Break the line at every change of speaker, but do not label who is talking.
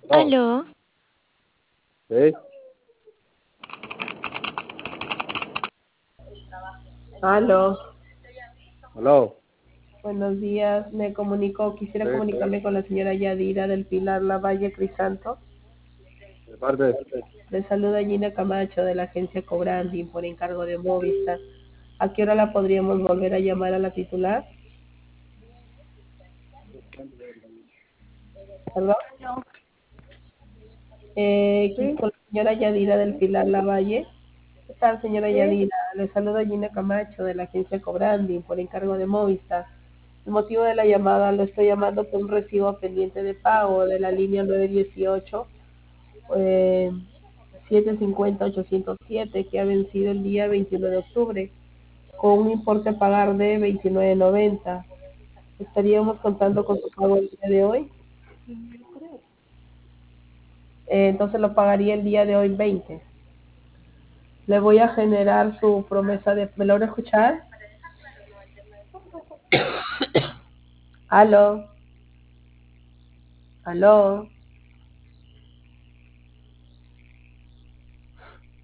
Oh,
Aló,
sí,
Aló,
aló,
buenos días. Quisiera
sí,
comunicarme con la señora Yadira del Pilar Lavalle Crisanto.
de parte,
Le saluda Gina Camacho de la agencia Cobranding por encargo de Movistar. ¿A qué hora la podríamos volver a llamar a la titular? ¿Perdón?
sí,
Con la señora Yadira del Pilar Lavalle. ¿Qué tal, señora
sí,
Yadira? Le saluda Gina Camacho de la agencia Cobranding por encargo de Movistar. El motivo de la llamada lo estoy llamando por un recibo pendiente de pago de la línea 918 eh, 750-807 que ha vencido el día 21 de octubre con un importe a pagar de 29.90. Estaríamos contando con su pago el día de hoy. Entonces lo pagaría el día de hoy 20. Le voy a generar su promesa de... ¿Me logra escuchar? Aló, aló.